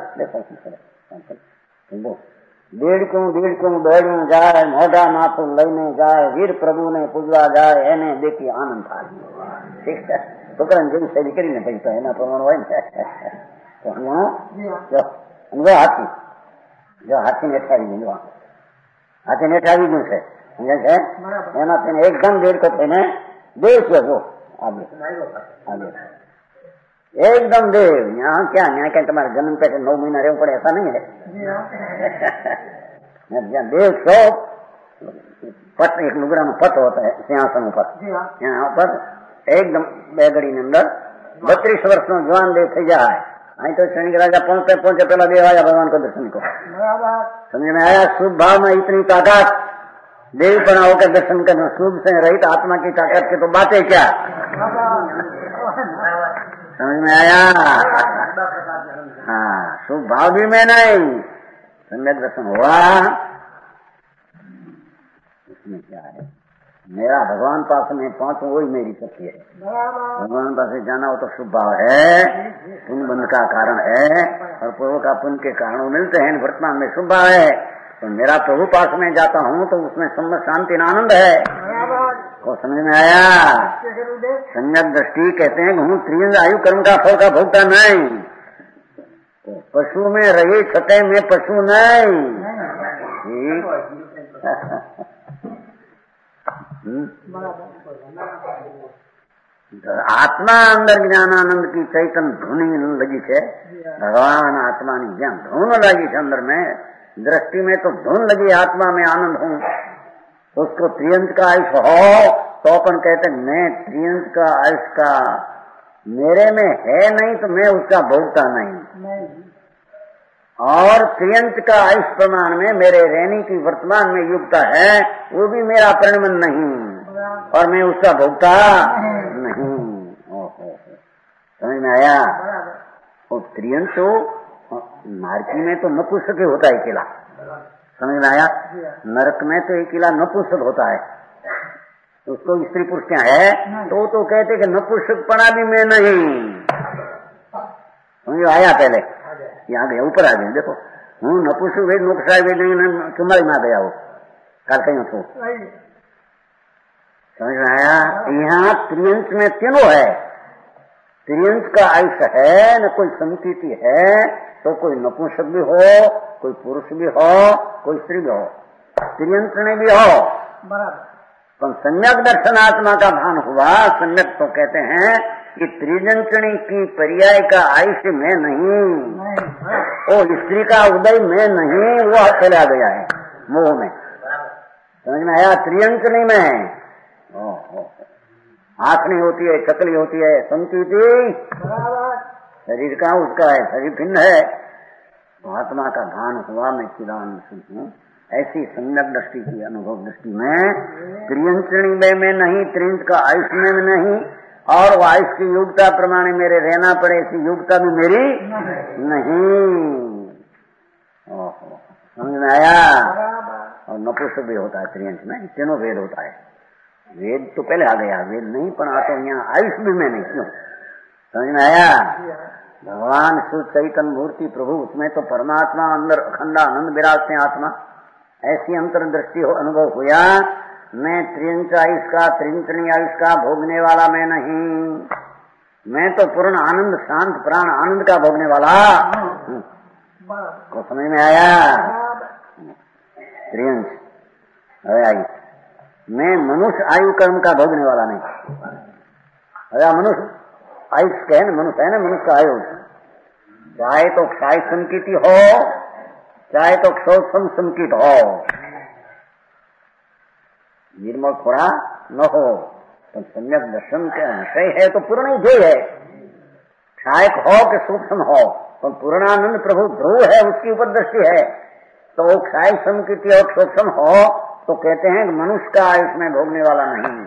देखो डेढ़ को दौड़ू जाए मोढ़ा माथुं लईने जाए वीर प्रभु ने पूजवा जाए एने देखी आनंद थाय। ठीक है छोकरा जेवी सेवी करीने पछी तो एना प्रमाण होय ने तो हाथी जो हाथी ने ठावी गयो हाथी ने ठावी गयो छे समझे छे एना थने एकदम डेढ़ को थने देव छे जो आगे एकदम देव। यहाँ क्या यहाँ क्या तुम्हारे जन्म पे 9 महीना रहना पड़े ऐसा नहीं है। देव सो पट एक लुगड़ा में पट होता है सिंहासन ऊपर, यहाँ पर एकदम बेगड़ी ने अंदर 32 वर्ष नो जवान देव थी जाए। अँ तो सैनिक राजा पहुंचते पहला देव आया भगवान को दर्शन को समझ में आया। शुभ भाव में इतनी ताकत देवी पर होकर दर्शन करना, शुभ से रहित आत्मा की ताकत की तो बातें क्या समझ में आया। हाँ शुभ भाव भी में नहीं सम्यक दर्शन हुआ। इसमें क्या है मेरा भगवान पास में पहुंचू वही मेरी शक्ति है। भगवान पास जाना हो तो शुभ भाव है, पुण्य बंध का कारण है और पूर्व का पुण्य के कारण मिलते हैं। वर्तमान में शुभ भाव है तो मेरा प्रभु पास में जाता हूँ तो उसमें सम्यक शांति आनंद है। को समझ में आया? सम्यक दृष्टि कहते हैं हूँ त्रिविध आयु कर्म का फल का भोगता नहीं। तो पशु में रही छठे में पशु नहीं। आत्मा अंदर ज्ञानानंद की चैतन धुनी लगी है। भगवान आत्मा ने ज्ञान धुन लगी है अंदर में, दृष्टि में तो धुन लगी, आत्मा में आनंद हूँ। उसको त्रियंत का आयुष हो तो अपन कहते मैं त्रियंत का आयुष का मेरे में है नहीं तो मैं उसका भोगता नहीं। और त्रियंत का आयुष प्रमाण में मेरे रहने की वर्तमान में युक्ता है, वो भी मेरा परिणमन नहीं और मैं उसका भोगता नहीं। ओहो, समझ में आया? और त्रियंत तो नारकी में तो नपुंसक ही होता है अकेला, समझ में आया? नरक में तो अकेला नपुंसक होता है, उसको स्त्री पुरुष क्या है तो कहते कि नपुंसकपना भी मैं नहीं। समझ आया? पहले यहाँ गया, ऊपर आ गए, देखो हूँ नपुंसक वेद मोक्षाय वेद तुम्हारी माँ गया हो कल कहीं तो समझ में आया? यहाँ त्रियंत में तीनों है। त्रियंत का आयुष है न कोई संकीर्ति है तो कोई नपुंसक भी हो, कोई पुरुष भी हो, कोई स्त्री भी हो, त्रियंत्रिणी भी हो। तो सम्यक दर्शनात्मा का भान हुआ। सम्यक तो कहते हैं कि त्रिजंत्रिणी की पर्याय का आयुष्य में नहीं, वो स्त्री का उदय में नहीं, वो चला गया है मोह में। समझ में आया? त्रिजंत्रिणी में आंख नहीं होती है, चकली होती है, संकीर्ति शरीर का उसका है, शरीर भिन्न है। आत्मा का भान हुआ मैं चिदानंद शुद्ध हूँ। ऐसी सम्यक दृष्टि की अनुभव दृष्टि में त्रियंत्रिणी में नहीं, त्रियंत का आयुष में नहीं, और वो आयुष की योग्यता प्रमाण मेरे रहना पड़े ऐसी योग्यता भी मेरी नहीं। समझ में आया? और नपुंसक भी होता है त्रियंत में, तीनों वेद होता है। वेद तो पहले आ गया, वेद नहीं पढ़ा तो यहाँ आयुष भी मैं नहीं। क्यों? समझ में आया? भगवान शुद्ध चैतन्य मूर्ति प्रभु, उसमें तो परमात्मा अंदर अखंड आनंद विराजते आत्मा। ऐसी अंतर्दृष्टि हो अनुभव हुआ, मैं त्रियंत आयुष का त्रियंत्रिणी आयुष का भोगने वाला मैं नहीं, मैं तो पूर्ण आनंद शांत प्राण आनंद का भोगने वाला। को समझ में आया? त्रियंत आयुष मैं मनुष्य आयु कर्म का भोगने वाला नहीं। अरे मनुष्य आयुष कहे न, मनुष्य है ना, मनुष्य का आयु चाहे तो क्षय संकीर्ति हो चाहे तो क्षोभम संकीट हो, निर्मल थोड़ा न हो तो सम्यक दर्शन के विषय है तो पूर्ण ही ध्येय है। क्षायक हो कि सूक्ष्म हो तो पूर्णानंद प्रभु ध्रुव है, उसकी ऊपर दृष्टि है। तो वो क्षय संकीर्ति और सूक्ष्म हो तो कहते हैं कि मनुष्य का आयुष में भोगने वाला नहीं।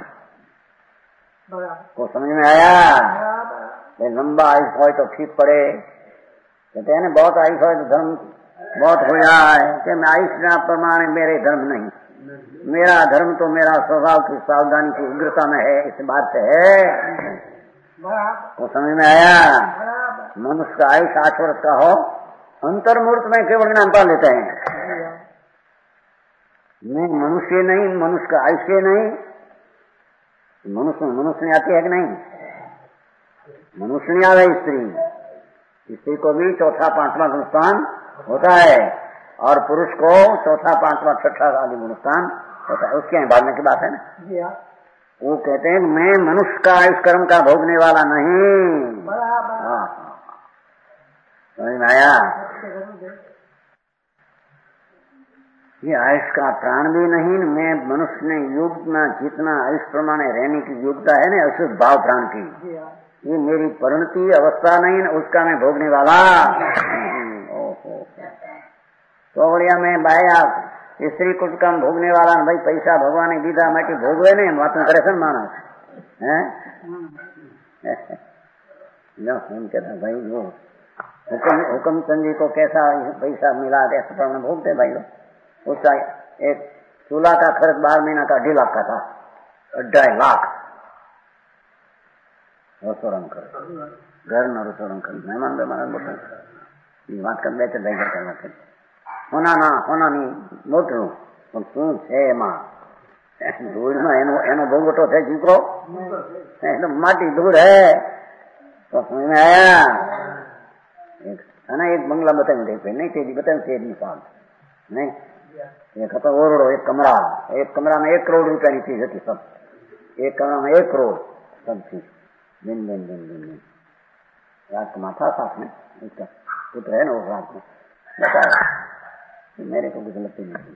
को समझ में आया? लंबा आयुष हो तो ठीक पड़े, कहते हैं ना बहुत आयुष हो तो धर्म बहुत हो जाए, कि मैं आयुष प्रमाण मेरे धर्म नहीं, मेरा धर्म तो मेरा स्वभाव की सावधानी की उग्रता में है, इस बात से है। तो समझ में आया? मनुष्य का आयुष 8 वर्ष का हो, अंतर्मूर्त में केवल नाम पा लेते हैं। मैं मनुष्य नहीं, मनुष्य का आयुष्य नहीं। मनुष्य आती है कि नहीं? मनुष्य नहीं आवे स्त्री को भी 4था 5वां गुणस्थान होता है, और पुरुष को 4था 5वां 6ठा आदि गुणस्थान होता है। उसके भागने की बात है ना। वो कहते हैं मैं मनुष्य का आयुष कर्म का भोगने वाला नहीं। समझ में आया? ये आयुष का प्राण भी नहीं, मैं मनुष्य ने योग में जितना आयुष प्रमाण रहने की योग्यता है ना अशुद्ध भाव प्राण की, ये मेरी परिणति अवस्था नहीं, उसका मैं भोगने वाला। तो बढ़िया मैं भाई स्त्री कुछ काम भोगने वाला भाई, पैसा भगवान ने दीदा मैं भोगवे नहीं, बात करे सन मानस है। कहता भाई वो हुक्म चंद जी को कैसा पैसा मिला ऐसा भोगते भाई लोग। उसका एक चूल्हा का खर्च 12 महीना का 2.5 लाख का था, 2.5 लाख रसोरंग कर घर न रसोरंग कर मेहमान बेमान बोलते बात कर बैठे बैठे करना थे। હોનાની મોટલું પણ શું છે એમાં ધૂળમાં એનો ભોગવટો છે દીકરો एकदम माटी धूल है तो समझ में आया है ना। एक बंगला बताए नहीं तेजी बताए तेजी साहब नहीं एक था ओरडो एक कमरा में 1 करोड़ रुपया की चीज थी सब एक कमरा में 1 करोड़ सब चीज दिन दिन दिन दिन दिन रात का माथा साथ में उसका पुत्र है ना उस रात में बताया मेरे को कुछ लगती नहीं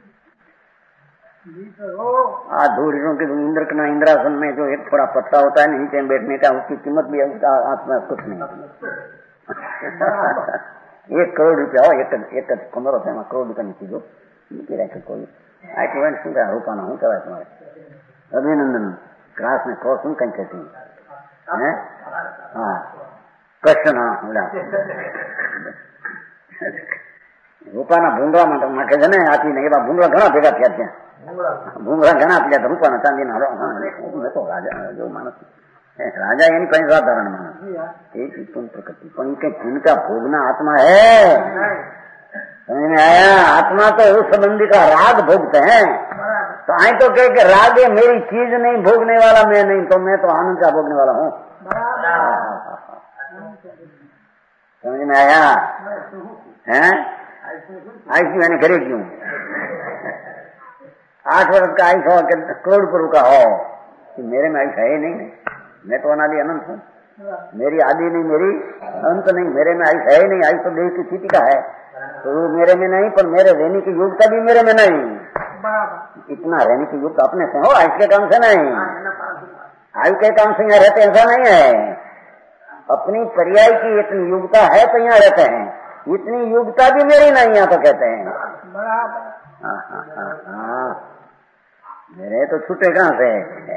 धूड़ियों के इंद्रासन में जो एक थोड़ा पत्ता होता है नीचे बैठने का उसकी कीमत भी आत्मा कुछ नहीं 1 करोड़ रुपया हो एक कमर होता है 1 करोड़ रुपया नीचे जो रखे कोई आके वन सुन रहा रूपाना हूँ क्या तुम्हारे अभिनंदन क्लास में कहो सुन कहीं कहती है हाँ कृष्ण हाँ बोला रूपाना भूंगरा नाखे છે ને આથી ને એવા ભૂંગરા ઘણા ભેગા થયા ત્યાં ભૂંગરા ઘણા થયા તો રૂપાના ચાંદીના તો રાજા જો માણસ राजा यानी कहीं साधारण मानस एक प्रकृति पर इनके जिनका भोगना आत्मा है समझ में आया। आत्मा तो उस संबंधी का राग भोगते हैं तो आई तो कह के राग है मेरी चीज नहीं भोगने वाला मैं नहीं तो मैं तो आनंद का भोगने वाला हूँ समझ में आया है। आयुष मैंने करे क्यों 8 वर्ष का आयुष हो करोड़पति का हो मेरे में आयुष है ही नहीं मैं तो अनादि अनंत हूँ मेरी आदि नहीं मेरी अंत नहीं मेरे में आयुष है ही नहीं आयुष तो देह की स्थिति का है तो मेरे में नहीं पर मेरे रहने की योग्यता भी मेरे में नहीं इतना रहने की योग्यता अपने से हो आयुष के काम से नहीं आयु के काम से यहाँ रहते ऐसा नहीं है अपनी पर्याय की इतनी योग्यता है तो यहाँ रहते हैं इतनी योग्यता भी मेरी नहीं यहाँ तो कहते हैं मेरे तो छूटे कहाँ से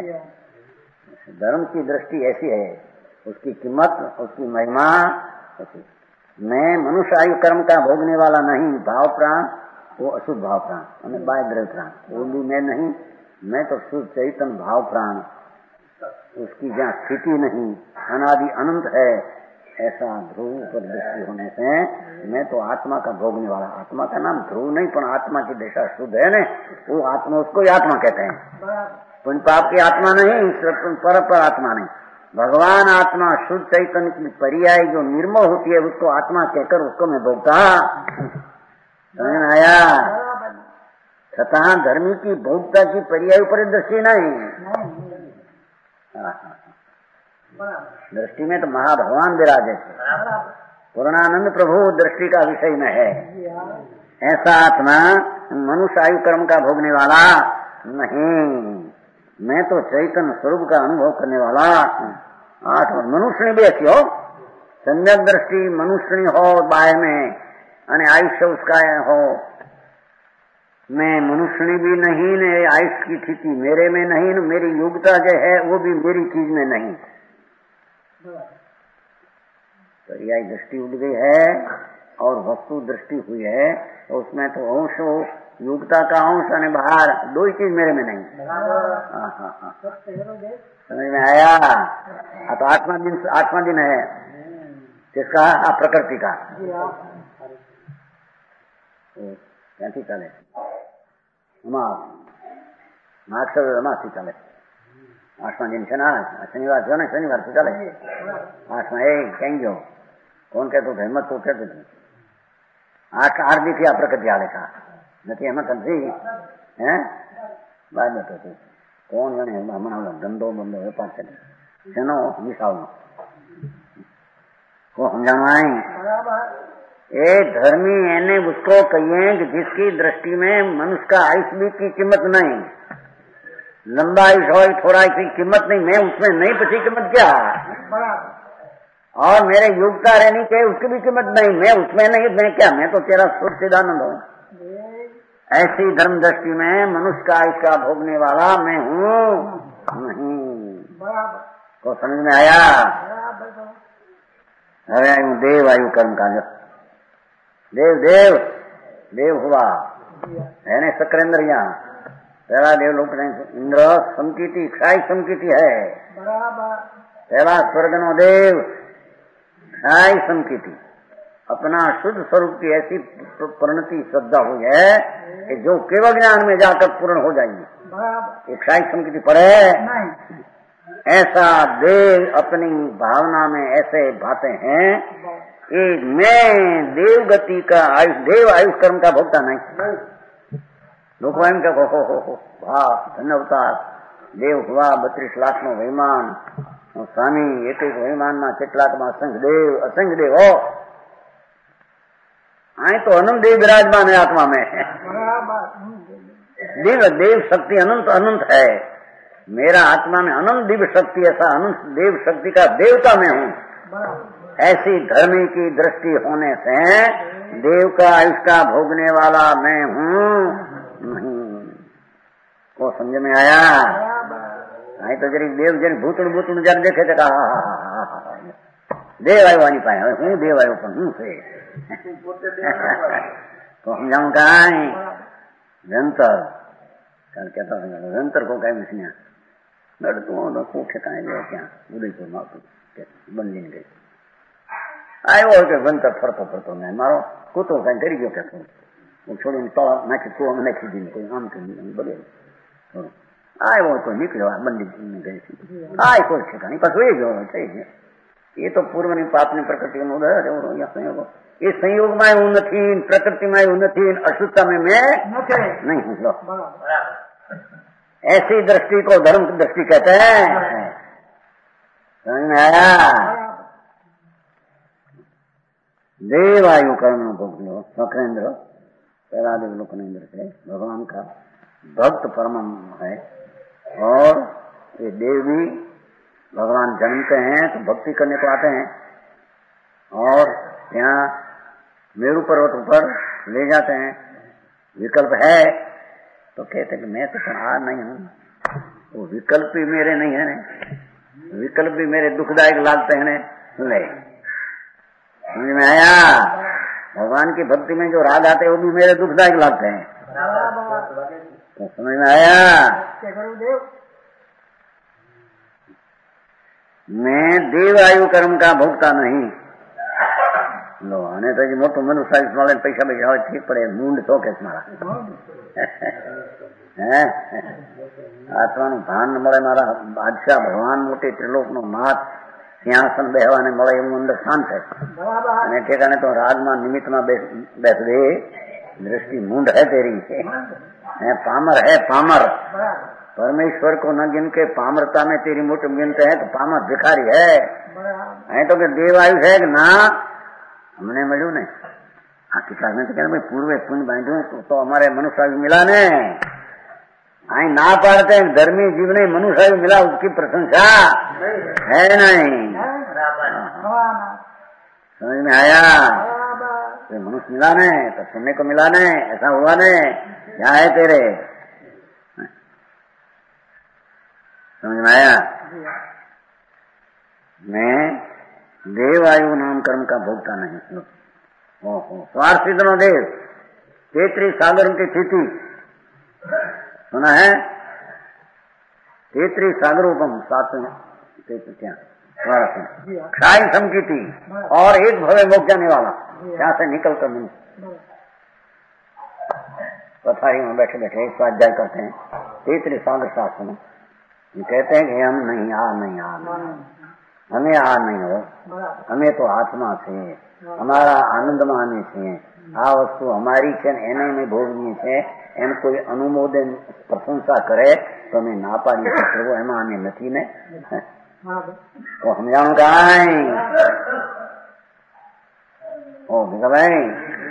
धर्म की दृष्टि ऐसी है उसकी कीमत उसकी महिमा ऐसी। मैं मनुष्य आयु कर्म का भोगने वाला नहीं भाव प्राण वो अशुद्ध भाव प्राण और बाह्य द्रव्य प्राण वो भी मैं नहीं मैं तो शुद्ध चैतन्य भाव प्राण उसकी जहाँ स्थिति नहीं अनादि अनंत है ऐसा ध्रुव पर दृष्टि होने से मैं तो आत्मा का भोगने वाला आत्मा का नाम ध्रुव नहीं पर आत्मा की दिशा शुद्ध है न वो आत्मा उसको ही आत्मा कहते हैं पुण्य पाप की आत्मा नहीं पर आत्मा नहीं भगवान आत्मा शुद्ध चैतन्य की पर्याय जो निर्मल होती है उसको आत्मा कहकर उसको मैं भोगता समझ में आया। छता धर्मी की भोगता की पर्याय पर दृष्टि नहीं दृष्टि में तो महाभगवान विराजे पूर्णानंद प्रभु दृष्टि का विषय में है ऐसा आत्मा मनुष्य आयु कर्म का भोगने वाला नहीं मैं तो चैतन्य स्वरूप का अनुभव करने वाला 8 मनुष्य भी ऐसी हो सम्यक दृष्टि मनुष्य हो बाय में અને आयुष्य उसका हो मैं मनुष्य भी नहीं ने आयुष की स्थिति मेरे में नहीं न मेरी योग्यता जो है वो भी मेरी चीज में नहीं तो यह दृष्टि उठ गई है और वस्तु दृष्टि हुई है तो उसमें तो अंश योग्यता का अंश और बाहर दो ही चीज मेरे में नहीं समझ में आया। तो 8वां दिन है किसका प्रकृति का क्यांથી ચાલે અમાસથી ચાલે 8વાं दिन છે ને शनिवार जो ને शनिवार से ચાલે 8વાं કઈ ગયો કોણ કહેતું હેમત તો કહેતું 8 દીથી આ પ્રકૃતિ આલે કા નથી એમાં કંઈ હે બાદ નથી કોણ જાણે હમણાં ધંધો બંધો વેપાર કરે શેનો વિશાળનો को समझाना है धर्मी एने उसको कहिए कि जिसकी दृष्टि में मनुष्य का आयुष की कीमत नहीं लंबा आयुष हो थोड़ा की कीमत नहीं मैं उसमें नहीं पची कीमत क्या और मेरे योग्यता रहनी चाहिए उसकी भी कीमत नहीं मैं उसमें नहीं मैं क्या मैं तो तेरा सुर सिद्धानंद हूँ ऐसी धर्म दृष्टि में मनुष्य का आयुष का भोगने वाला मैं हूँ नहीं को समझ में आया। अरे आयु देव आयु कर्म का देव देव देव हुआ है ने सक्रेंद्र यहाँ पहला देव लोग इंद्र समकीति क्षाई समकीति है पहला स्वर्ग नो देव क्षाई समकीति अपना शुद्ध स्वरूप की ऐसी परिणति श्रद्धा हुई है कि जो केवल ज्ञान में जाकर पूर्ण हो जाएगी। एक शाही संस्कृति पढ़े ऐसा देव अपनी भावना में ऐसे भाते हैं कि मैं देव गति का आयुष देव आयुष कर्म का भोगता नहीं। लोग का हो भाव धन्य अवतार देव हुआ 32 लाख नो विमान स्वामी एक एक विमान में કેટલાક में असंख्य देव हो आए तो अनंत देव विराजमान है आत्मा में। देव शक्ति अनंत अनंत है। मेरा आत्मा में अनंत दिव्य शक्ति ऐसा अनंत देव शक्ति का देवता में हूँ। ऐसी धर्मी की दृष्टि होने से देव का आयुष का भोगने वाला मैं हूँ नहीं। को समझ में आया? नहीं तो जरी देव जरी भूतुण जर देखे तो कहा देव आयु आनी पाए हूँ देव आयु पर हूँ से तो हम जाऊँ कहा निरंतर कल कहता निरंतर को कहीं मिसनिया लड़ तू ठिकाने गया क्या उदयपुर में बंदी गई आयो के बनतर फरतो मैं मारो कूतो कहीं करी गयो क्या वो छोड़ी तला नाखी कुआ में नाखी दी कोई आम के बोले आए वो तो निकलो बंदी गई थी आए कोई ठिकाने पास वही गयो चाहिए। ये तो पूर्व ની પાપની પ્રકૃતિ નો ઉદય છે સંયોગ ये संयोग में हूँ नहीं प्रकृति में हूँ नहीं अशुद्धता में मैं नहीं हूँ। लो ऐसी दृष्टि को धर्म की दृष्टि कहते हैं। समझ में आया? देवायु कर्म भोग लो स्वकेंद्र पहलादेव लोकनेन्द्र से भगवान का भक्त परम है। और ये देव भी भगवान जन्मते हैं तो भक्ति करने को आते हैं और यहाँ मेरू पर्वत ऊपर ले जाते हैं। विकल्प है तो कहते कि मैं तो आ नहीं हूँ। वो विकल्प भी मेरे नहीं है, विकल्प भी मेरे दुखदायक लागते हैं। ले समझ में आया? भगवान की भक्ति में जो राग आते हैं वो भी मेरे दुखदायक लागते हैं। तो समझ में आया? मैं देवायु कर्म का भोगता नहीं। लो आने तो मोटू मनुष्य वाले पैसा बेचा ठीक पड़े मूंड तो कैसे मारा आत्मा भान મળે मारा बादशाह भगवान मोटे त्रिलोक नो नाथ सिंहासन बेहवाने મળે એવું અંદર શાંત है અને ठेकाने तो राग में निमित्त में बैठ दे दृष्टि मूंड है तेरी है पामर है पामर। परमेश्वर को न गिन के पामरता में तेरी मुठ गिनते हैं तो पामर भिखारी है तो कि देवायु है कि ना हमने મળ્યું ને આ કિતાબ में तो कहते भाई पूर्व पुण्य बांधू तो हमारे मनुष्य आयु मिला ने आई ना पाड़ते हैं धर्मी जीव ने मनुष्य आयु मिला उसकी प्रशंसा है नहीं। समझ में आया? तो मनुष्य मिला ने तो सुनने को मिला ने ऐसा हुआ ने क्या है तेरे समझ में आया? मैं देवायु नाम कर्म का भोगता नहीं। ओहो स्वार्थित नो देव 33 सागर की स्थिति सुना है? 33 सागरोपम 7 क्या क्षाई समकीति और एक भव्य मोक्ष जाने वाला यहाँ से निकल कर मनुष्य पथारी में बैठे बैठे स्वाध्याय करते हैं 33 सागर शास्त्र में कहते हैं कि हम नहीं हमें आ नहीं हो हमें तो आत्मा છે हमारा आनंदમાં અમે છીએ આ વસ્તુ અમારી છે એને અમે ભોગવીએ છે એમ કોઈ અનુમોદન પ્રશંસા કરે તો અમે ના પાડીએ પ્રભુ એમાં અમે નથી ને તો સમજાણું કાંઈ ओ भीखा भाई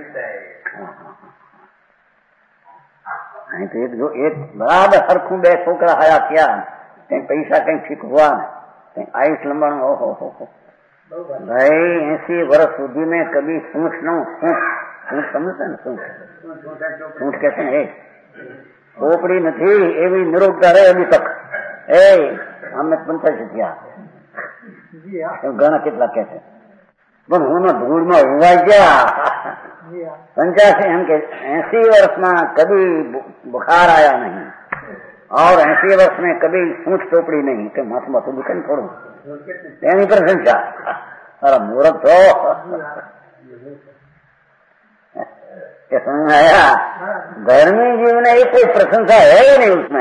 नहीं तो एक बराबर हरखू बे छोकरा हया क्या कहीं पैसा कहीं ठीक हुआ कहीं आयुष लंबा हो भाई 80 वर्ष सुधी में कभी सूंठ समझते ना सूंठ कहते हैं खोपड़ी नहीं एवं निरोगता रहे अभी तक हमने 85 થયા घना कितना कहते પણ હું ધૂળ માં ઉવાઈ ગયા 85 એમ કે 80 वर्ष में कभी बुखार आया नहीं और 80 वर्ष में कभी सूंठ चोपड़ी नहीं तो माथ माथું દુખે થોડું એની પ્રશંસા અરે મૂર્ખ છો क्या समझ में आया? धर्मी जीव में एक कोई प्रशंसा है ही नहीं उसमें।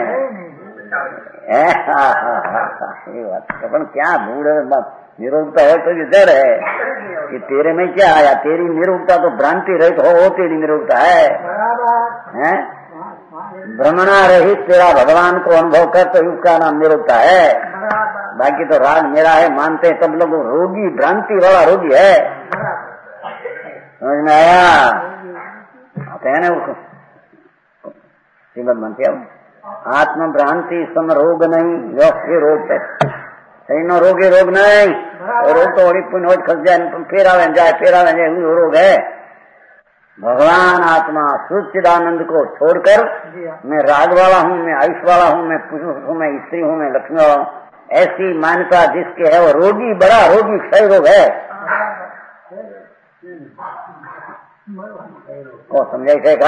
ये बात अपन क्या ढूंढ निरोगता है तो इधर है कि तेरे में क्या आया? तेरी निरोगता तो भ्रांति रहित हो तेरी निरोगता है। भ्रमणा रहित तेरा भगवान को अनुभव कर तो उसका नाम निरोगता है। बाकी तो राग मेरा है मानते तब लोग रोगी, भ्रांति वाला रोगी है। समझ में आया? आते हैं ना उसको श्रीमद बनती आत्म भ्रांति सम रोग नहीं, ये रोग है सही न रोगे रोग नहीं। रोग तो बड़ी पुण्य खस जाए फेरा जाए रोग है। भगवान आत्मा सच्चिदानंद को छोड़कर मैं राग वाला हूँ, मैं आयुष वाला हूँ, मैं पुरुष हूँ, मैं स्त्री हूँ, मैं लक्ष्मी वाला हूँ, ऐसी मान्यता जिसके है वो रोगी, बड़ा रोगी क्षय रोग है। को समझाई से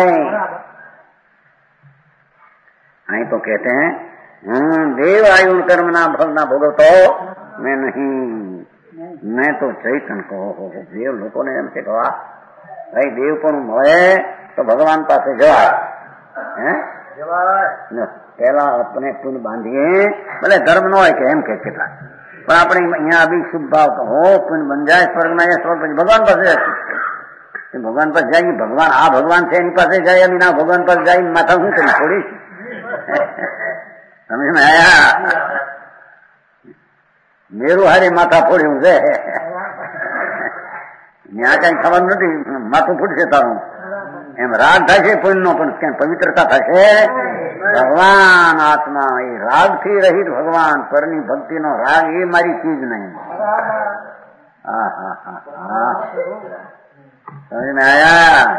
आई तो कहते हैं देव आयु कर्म ना भव ना भोगतो मैं नहीं, मैं तो चैतन को हो। देव लोगों ने हमसे कहा भाई देव को મળે तो भगवान पास जवा पहला अपने पुण्य बांधिए भले धर्म न हो एम के पर अपने यहाँ अभी शुभ भाव का हो पुण्य बन जाए स्वर्ग में स्वर्ग भगवान पास भगवान पास जाएगी। भगवान आ भगवान से पास जाए अभी ना भगवान पास जाए माथा हूँ करी थोड़ी समझ में आया? मेरू हारे माथा फोड़ी हूँ यहाँ कहीं खबर नहीं माथું ફૂટશે તારું એમ રાગ થશે પુણ્યનો પણ ક્યાં પવિત્રતા થશે? ભગવાન આત્મા એ રાગથી રહિત ભગવાન પરની ભક્તિનો રાગ એ મારી ચીજ નહીં। समझ में आया?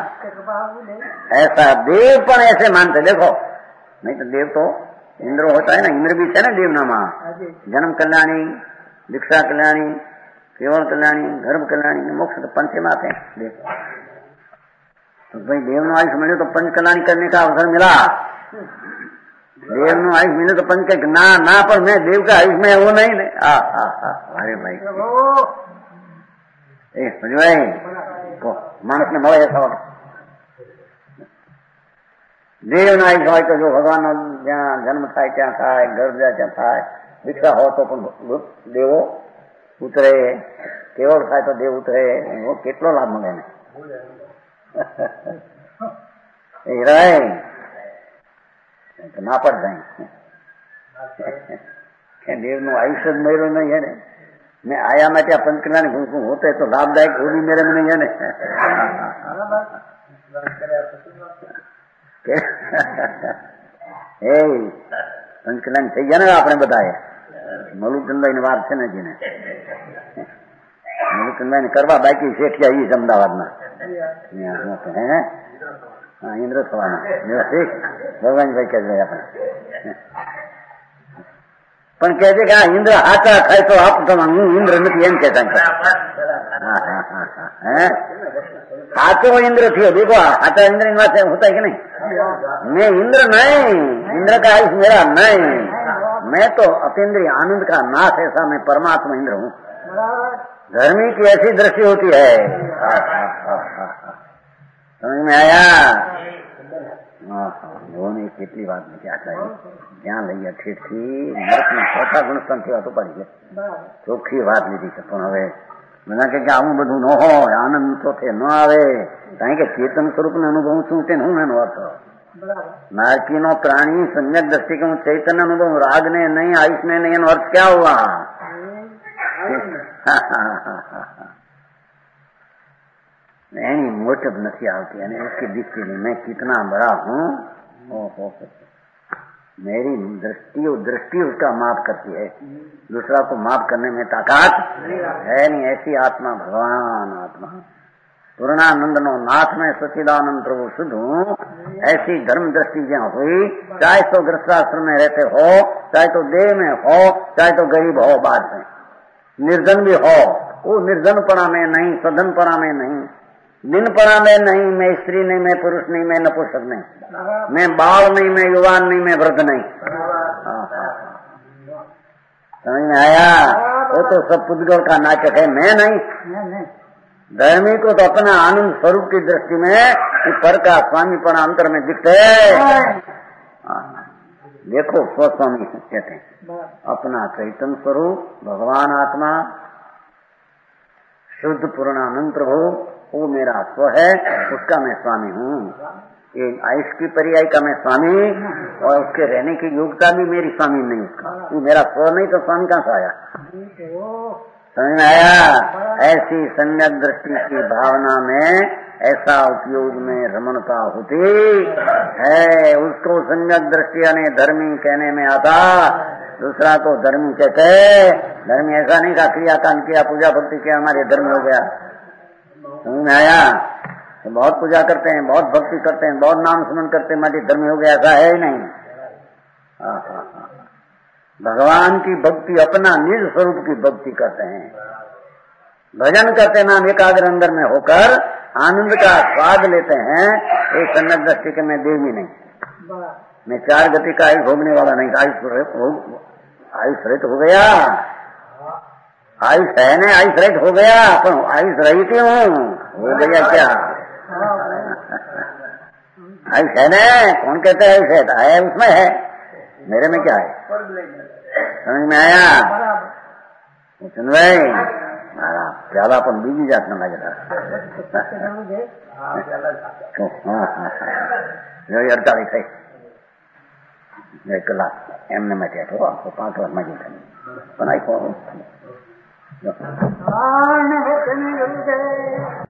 ऐसा देव पण ऐसे मानते देखो, नहीं तो देव तो इंद्र होता है ना, इंद्र भी है ना देवनामा, जन्म कल्याणी, दीक्षा कल्याणी, केवल कल्याणी, गर्भ कल्याणी, मोक्ष तो पंचे में आते हैं। देखो तो भाई देव नो आयुष मिले तो पंच कल्याणी करने का अवसर मिला। देव नो आयुष मिले तो पंच के ना पर मैं देव का आयुष में वो नहीं। अरे भाई समझ भाई को मानस ने મળે ऐसा देव नो आयुष હોય તો જો ભગવાન નો જ્યાં જન્મ થાય ત્યાં થાય, ગર્ભ જાય ત્યાં થાય, દીક્ષા હોય તો પણ દેવો उतरे, केवल खाए तो देव उतरे, वो कितना लाभ मिले तो ना पड़ जाए देव नो आयुष्य मेरे नहीं है ने, मैं आया मैं क्या पंचकल्याणी घूमू होते तो लाभदायक वो भी मेरे में नहीं है ने। पंचकल्याणी થઈ ગયા ને આપણે बताए મલુચંદાઈ ની વાત છે ને જેને મલુચંદાઈ ને કરવા બાકી શેઠિયા ઈ અમદાવાદના ઇન્દ્ર થવાના ભગવાનભાઈ કહે આપણે પણ કહે છે કે આ ઇન્દ્ર હાચા ખાય તો આપ હું ઇન્દ્ર નથી એમ કહેતા। हाथों इंद्र थी देखो हाथा इंद्र इन बात होता है कि नहीं? मैं इंद्र नहीं, इंद्र का आयुष मेरा नहीं, मैं तो अतीन्द्रिय आनंद का नाथ ऐसा मैं परमात्मा इंद्र हूँ। धर्मी की ऐसी दृष्टि होती है। समझ में आया? ने કેટલી વાત क्या चाहिए ત્યાં લઈ ઠીક थी नरक में ચોથા ગુણસ્તંભ થયા તો પડી ગયા ચોખ્ખી વાત લીધી છે। પણ હવે મને કે આવું બધું ન હોય આનંદ તો તે ન આવે કારણ કે ચેતન સ્વરૂપને અનુભવ છું તે હું એનો અર્થ नारकीनो प्राणी सम्यक दृष्टि के चैतन्य अनुभव राग ने नहीं आयुष ने नहीं अर्थ क्या हुआ? मोटब नहीं आती उसकी दिखती नहीं मैं कितना बड़ा हूँ। मेरी दृष्टि उसका माप करती है, दूसरा को माप करने में ताकत है नहीं। ऐसी आत्मा भगवान आत्मा पूर्णानंद नो नाथ में सच्चिदानंद प्रभु शुद्ध हूँ। ऐसी धर्म दृष्टि जहाँ हुई, चाहे तो गृहस्थाश्रम में रहते हो, चाहे तो देह में हो, चाहे तो गरीब हो, बाद में निर्जन भी हो, वो निर्जनपणा में नहीं, सधनपणा में नहीं, दिनपणा में नहीं, मैं स्त्री नहीं, मैं पुरुष नहीं, मैं नपुंसक नहीं, मैं बाल नहीं, मैं युवान नहीं, मैं वृद्ध नहीं। समझ में आया? वो तो सब पुद्गल का नाटक है, मैं नहीं। धर्मी को तो अपना आनंद स्वरूप की दृष्टि में कि पर का स्वामीपन अंतर में दिखते देखो स्वस्वामी कहते हैं अपना चैतन्य स्वरूप भगवान आत्मा शुद्ध पूर्णानंद प्रभु वो मेरा स्व है, उसका मैं स्वामी हूँ। ये आयुष की पर्याय का मैं स्वामी और उसके रहने की योग्यता भी मेरी स्वामी नहीं, उसका वो मेरा स्व नहीं तो स्वामी कहाँ से आया? समझ में आया? ऐसी सम्यक दृष्टि की भावना में ऐसा उपयोग में रमणता होती है, उसको सम्यक दृष्टि यानी धर्मी कहने में आता, दूसरा को धर्मी कहते। धर्मी ऐसा नहीं का क्रियाकांड किया, पूजा भक्ति किया, हमारे धर्म हो गया। समझ में आया? तो बहुत पूजा करते हैं, बहुत भक्ति करते हैं, बहुत नाम स्मरण करते हैं, हमारे धर्म हो गया, ऐसा है ही नहीं। भगवान की भक्ति अपना निज स्वरूप की भक्ति करते हैं, भजन करते नाम एकाग्र अंदर में होकर आनंद का स्वाद लेते हैं। एक सम्यक दृष्टि के मैं देवी नहीं, मैं चार गति का आयुष भोगने वाला नहीं। आयुष रहित हो गया, आयुष है ना, आयुष रहित हो गया, पर आयुष रहित हूँ हो गया क्या? आयुष है ना, कौन कहते हैं आयुष है? उसमें है, मेरे में क्या है? समझ में आया? सुन भाई प्याला अपन बीजी जात में लगे था 48 है 1 कलाक એમને માટે હતો આખો 5 કલાક માં જતા પણ આખો